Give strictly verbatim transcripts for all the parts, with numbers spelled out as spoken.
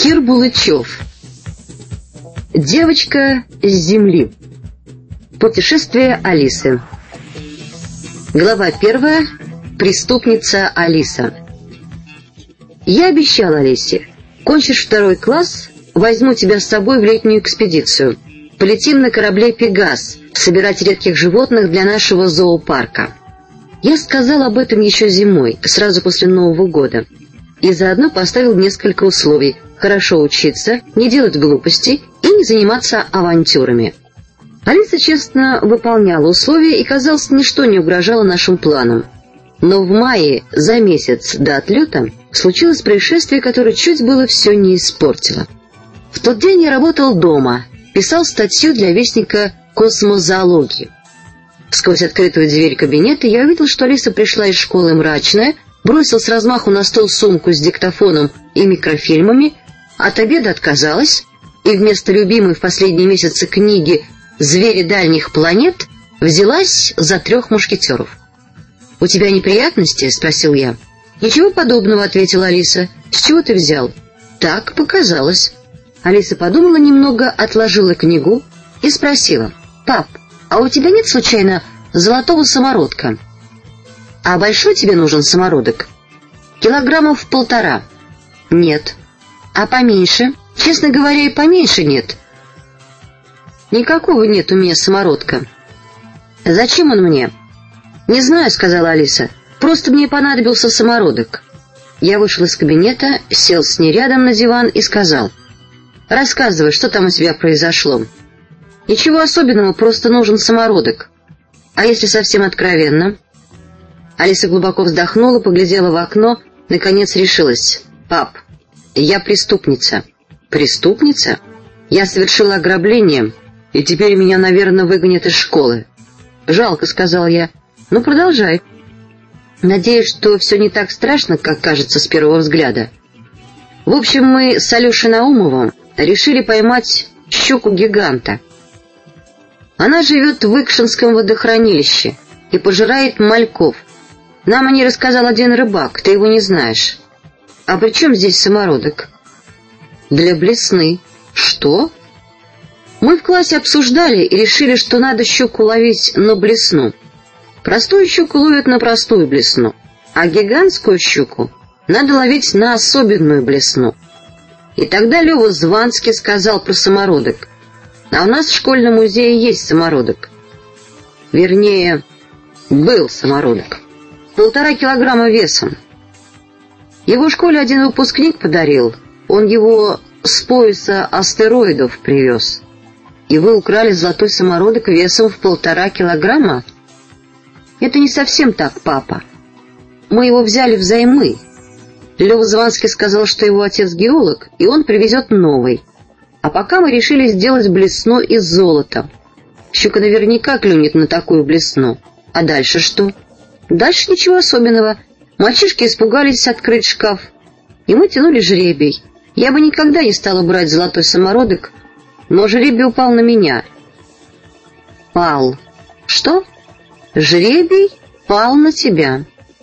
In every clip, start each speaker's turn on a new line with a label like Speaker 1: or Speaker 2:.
Speaker 1: Кир Булычев. Девочка с земли. Путешествие Алисы. Глава первая. Преступница Алиса. Я обещала Алисе: кончишь второй класс, возьму тебя с собой в летнюю экспедицию. Полетим на корабле «Пегас» собирать редких животных для нашего зоопарка. Я сказал об этом еще зимой, сразу после Нового года, и заодно поставил несколько условий: хорошо учиться, не делать глупостей и не заниматься авантюрами. Алиса честно выполняла условия, и, казалось, ничто не угрожало нашим планам. Но в мае, за месяц до отлета, случилось происшествие, которое чуть было все не испортило. В тот день я работал дома, писал статью для вестника «Космозоологии». Сквозь открытую дверь кабинета я увидел, что Алиса пришла из школы мрачная, бросил с размаху на стол сумку с диктофоном и микрофильмами, от обеда отказалась и вместо любимой в последние месяцы книги «Звери дальних планет» взялась за «Трех мушкетеров». «У тебя неприятности?» — спросил я. «Ничего подобного», — ответила Алиса. «С чего ты взял?» «Так показалось». Алиса подумала немного, отложила книгу и спросила: «Пап, а у тебя нет, случайно, золотого самородка?» «А большой тебе нужен самородок?» «Килограммов полтора». «Нет». «А поменьше?» «Честно говоря, и поменьше нет». «Никакого нет у меня самородка». «Зачем он мне?» «Не знаю», — сказала Алиса. «Просто мне понадобился самородок». Я вышел из кабинета, сел с ней рядом на диван и сказал: «Рассказывай, что там у тебя произошло». «Ничего особенного, просто нужен самородок». «А если совсем откровенно?» Алиса глубоко вздохнула, поглядела в окно, наконец решилась. «Пап, я преступница». «Преступница? Я совершила ограбление, и теперь меня, наверное, выгонят из школы». «Жалко», — сказал я. «Ну, продолжай». «Надеюсь, что все не так страшно, как кажется с первого взгляда». В общем, мы с Алешей Наумовым решили поймать щуку-гиганта. Она живет в Икшинском водохранилище и пожирает мальков. Нам о ней рассказал один рыбак, ты его не знаешь. А при чем здесь самородок? Для блесны. Что? Мы в классе обсуждали и решили, что надо щуку ловить на блесну. Простую щуку ловят на простую блесну, а гигантскую щуку надо ловить на особенную блесну. И тогда Лёва Званский сказал про самородок. А у нас в школьном музее есть самородок. Вернее, был самородок. Полтора килограмма весом. Его в школе один выпускник подарил. Он его с пояса астероидов привез. И вы украли золотой самородок весом в полтора килограмма? Это не совсем так, папа. Мы его взяли взаймы. Лёва Званский сказал, что его отец геолог, и он привезет новый. А пока мы решили сделать блесну из золота. Щука наверняка клюнет на такую блесну. А дальше что? Дальше ничего особенного. Мальчишки испугались открыть шкаф, и мы тянули жребий. Я бы никогда не стала брать золотой самородок, но жребий упал на меня. Пал. Что? Жребий пал на тебя.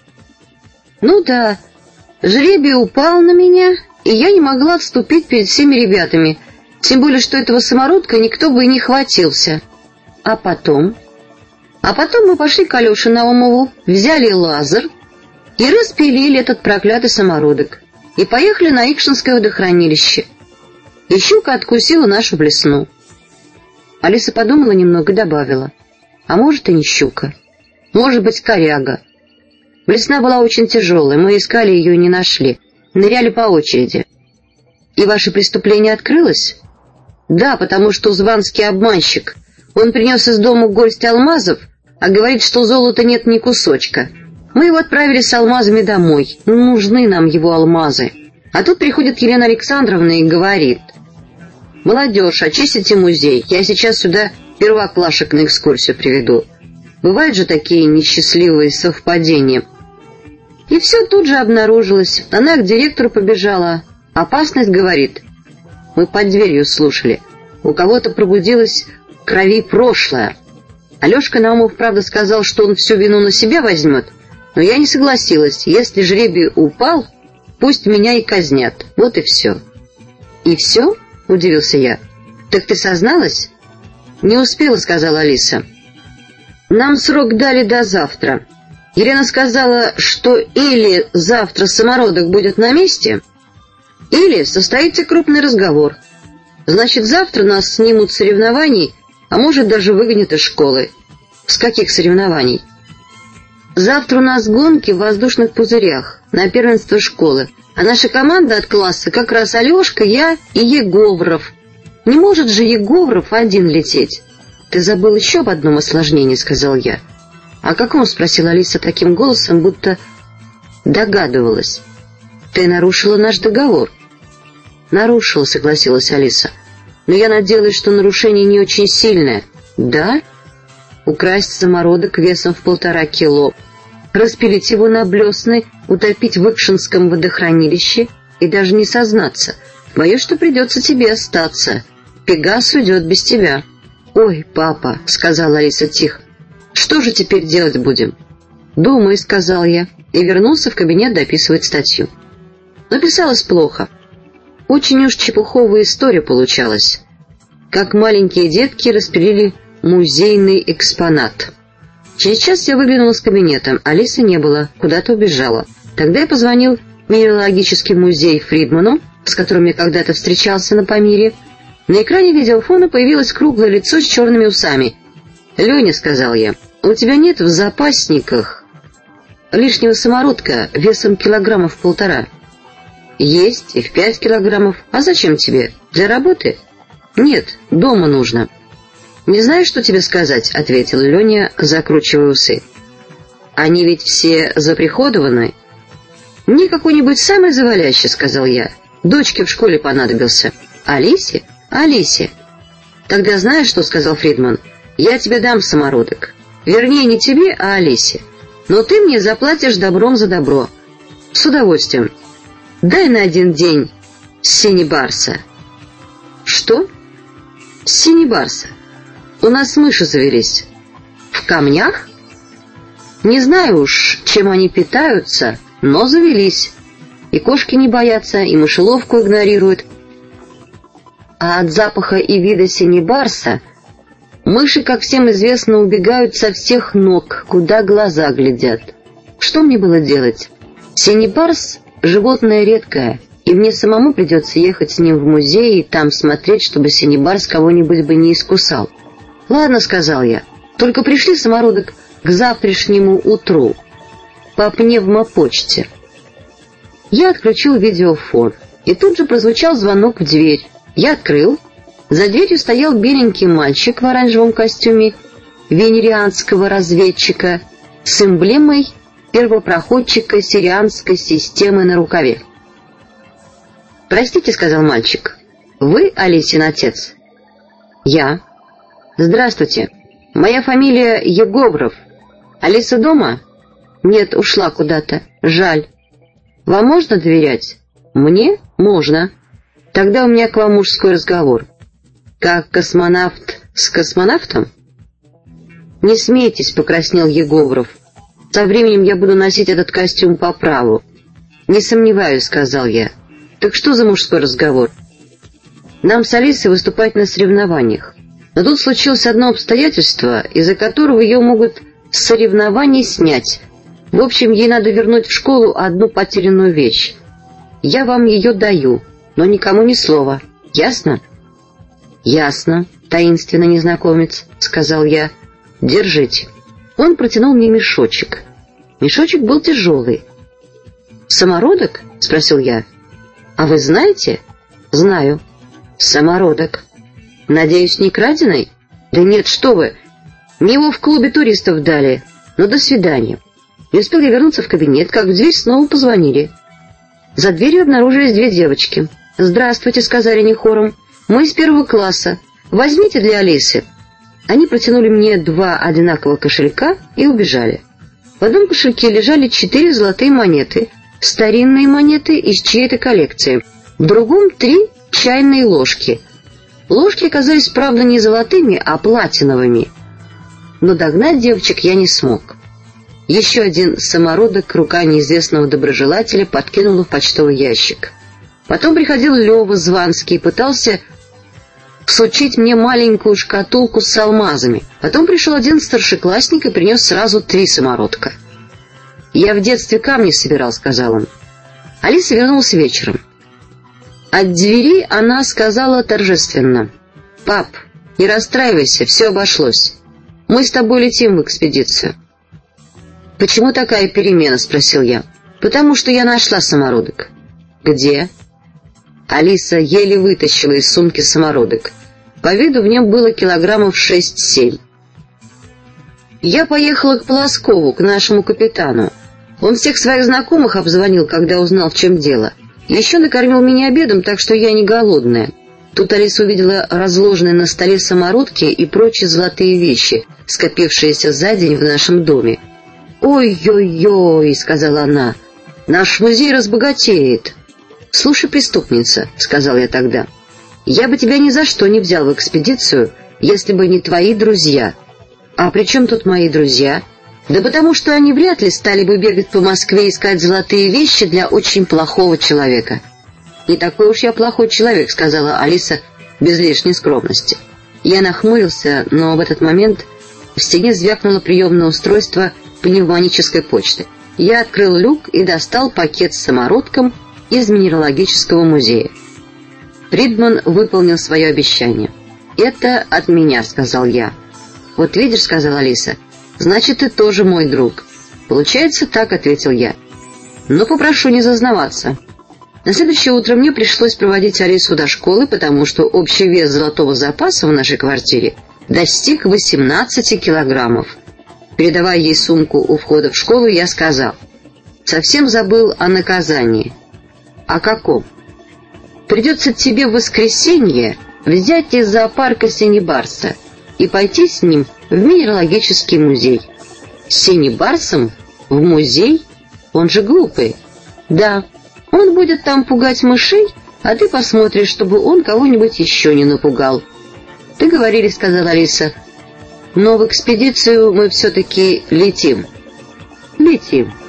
Speaker 1: Ну да, жребий упал на меня, и я не могла отступить перед всеми ребятами, тем более, что этого самородка никто бы и не хватился. А потом? А потом мы пошли к Алёше Наумову, взяли лазер и распилили этот проклятый самородок, и поехали на Икшинское водохранилище. И щука откусила нашу блесну. Алиса подумала немного и добавила: а может, и не щука. Может быть, коряга. Блесна была очень тяжелая, мы искали ее и не нашли. Ныряли по очереди. И ваше преступление открылось? Да, потому что Званский обманщик. Он принес из дома горсть алмазов, а говорит, что золота нет ни кусочка. Мы его отправили с алмазами домой. Ну, нужны нам его алмазы. А тут приходит Елена Александровна и говорит: молодежь, очистите музей. Я сейчас сюда первоклашек на экскурсию приведу. Бывают же такие несчастливые совпадения. И все тут же обнаружилось. Она к директору побежала. Опасность, говорит. Мы под дверью слушали. У кого-то пробудилось в крови прошлое. Алешка Наумов, правда, сказал, что он всю вину на себя возьмет, но я не согласилась. Если жребий упал, пусть меня и казнят. Вот и все. «И все?» — удивился я. «Так ты созналась?» «Не успела», — сказала Алиса. «Нам срок дали до завтра. Елена сказала, что или завтра самородок будет на месте, или состоится крупный разговор. Значит, завтра нас снимут с соревнований, а может, даже выгонят из школы». «С каких соревнований?» «Завтра у нас гонки в воздушных пузырях на первенство школы, а наша команда от класса как раз Алешка, я и Еговров. Не может же Еговров один лететь». «Ты забыл еще об одном осложнении», — сказал я. «О каком?» — спросила Алиса таким голосом, будто догадывалась. «Ты нарушила наш договор». «Нарушила», — согласилась Алиса. «Но я надеялась, что нарушение не очень сильное». «Да?» «Украсть самородок весом в полтора кило, распилить его на блесны, утопить в Икшинском водохранилище и даже не сознаться. Боюсь, что придется тебе остаться. Пегас уйдет без тебя». «Ой, папа», — сказала Алиса тихо, — «что же теперь делать будем?» «Думай», — сказал я, и вернулся в кабинет дописывать статью. Но писалось плохо. Очень уж чепуховая история получалась. Как маленькие детки распилили музейный экспонат. Через час я выглянул из кабинета. Алисы не было, куда-то убежала. Тогда я позвонил в минералогический музей Фридману, с которым я когда-то встречался на Памире. На экране видеофона появилось круглое лицо с черными усами. «Леня», — сказал я, — «у тебя нет в запасниках лишнего самородка весом килограммов полтора?» «Есть, и в пять килограммов. А зачем тебе? Для работы?» «Нет, дома нужно». «Не знаешь, что тебе сказать?» — ответил Леня, закручивая усы. «Они ведь все заприходованы». «Мне какой-нибудь самый завалящий», — сказал я. «Дочке в школе понадобился». «Алисе?» «Алисе». «Тогда знаешь, что?» — сказал Фридман. «Я тебе дам самородок. Вернее, не тебе, а Алисе. Но ты мне заплатишь добром за добро». «С удовольствием. Дай на один день синебарса». «Что?» «Синебарса. У нас мыши завелись». «В камнях?» «Не знаю уж, чем они питаются, но завелись. И кошки не боятся, и мышеловку игнорируют. А от запаха и вида синебарса мыши, как всем известно, убегают со всех ног, куда глаза глядят. Что мне было делать? Синебарс — животное редкое, и мне самому придется ехать с ним в музей и там смотреть, чтобы синебарс кого-нибудь бы не искусал». «Ладно», — сказал я, — «только пришли самородок к завтрашнему утру по пневмопочте». Я отключил видеофон, и тут же прозвучал звонок в дверь. Я открыл. За дверью стоял беленький мальчик в оранжевом костюме венерианского разведчика с эмблемой первопроходчика сирианской системы на рукаве. «Простите», — сказал мальчик, — «вы Алисин отец?» «Я». «Здравствуйте. Моя фамилия Еговров. Алиса дома?» «Нет, ушла куда-то. Жаль. Вам можно доверять?» «Мне? Можно. Тогда у меня к вам мужской разговор». «Как космонавт с космонавтом?» «Не смейтесь», — покраснел Еговров. «Со временем я буду носить этот костюм по праву». «Не сомневаюсь», — сказал я. «Так что за мужской разговор?» «Нам с Алисой выступать на соревнованиях. Но тут случилось одно обстоятельство, из-за которого ее могут с соревнований снять. В общем, ей надо вернуть в школу одну потерянную вещь. Я вам ее даю, но никому ни слова. Ясно?» «Ясно, таинственный незнакомец», — сказал я. «Держите». Он протянул мне мешочек. Мешочек был тяжелый. «Самородок?» — спросил я. «А вы знаете?» «Знаю». «Самородок. Надеюсь, не краденый?» «Да нет, что вы! Мне его в клубе туристов дали. Ну, до свидания». Не успел я вернуться в кабинет, как в дверь снова позвонили. За дверью обнаружились две девочки. «Здравствуйте», — сказали они хором. «Мы из первого класса. Возьмите для Алисы». Они протянули мне два одинаковых кошелька и убежали. В одном кошельке лежали четыре золотые монеты, старинные монеты из чьей-то коллекции. В другом — три чайные ложки. Ложки оказались, правда, не золотыми, а платиновыми. Но догнать девочек я не смог. Еще один самородок рука неизвестного доброжелателя подкинула в почтовый ящик. Потом приходил Лёва Званский и пытался всучить мне маленькую шкатулку с алмазами. Потом пришел один старшеклассник и принес сразу три самородка. «Я в детстве камни собирал», — сказал он. Алиса вернулась вечером. От двери она сказала торжественно: «Пап, не расстраивайся, все обошлось. Мы с тобой летим в экспедицию». «Почему такая перемена?» — спросил я. «Потому что я нашла самородок». «Где?» Алиса еле вытащила из сумки самородок. По виду в нем было килограммов шесть-семь. Я поехала к Полоскову, к нашему капитану. Он всех своих знакомых обзвонил, когда узнал, в чем дело. Еще накормил меня обедом, так что я не голодная. Тут Алиса увидела разложенные на столе самородки и прочие золотые вещи, скопившиеся за день в нашем доме. «Ой-ой-ой», — сказала она, — «наш музей разбогатеет». «Слушай, преступница», — сказал я тогда, — «я бы тебя ни за что не взял в экспедицию, если бы не твои друзья». «А при чем тут мои друзья?» «Да потому что они вряд ли стали бы бегать по Москве и искать золотые вещи для очень плохого человека». «Не такой уж я плохой человек», — сказала Алиса без лишней скромности. Я нахмурился, но в этот момент в стене звякнуло приемное устройство пневматической почты. Я открыл люк и достал пакет с самородком из Минералогического музея. Фридман выполнил свое обещание. «Это от меня», — сказал я. «Вот видишь», — сказала Алиса, — «значит, ты тоже мой друг». «Получается так», — ответил я. «Но попрошу не зазнаваться». На следующее утро мне пришлось проводить Алису до школы, потому что общий вес золотого запаса в нашей квартире достиг восемнадцати килограммов. Передавая ей сумку у входа в школу, я сказал: «Совсем забыл о наказании». «О каком?» «Придется тебе в воскресенье взять из зоопарка Синебарса и пойти с ним в Минералогический музей». «С Синебарсом? В музей? Он же глупый». «Да, он будет там пугать мышей, а ты посмотришь, чтобы он кого-нибудь еще не напугал». «Договорились», — сказала Алиса. «Но в экспедицию мы все-таки летим». «Летим».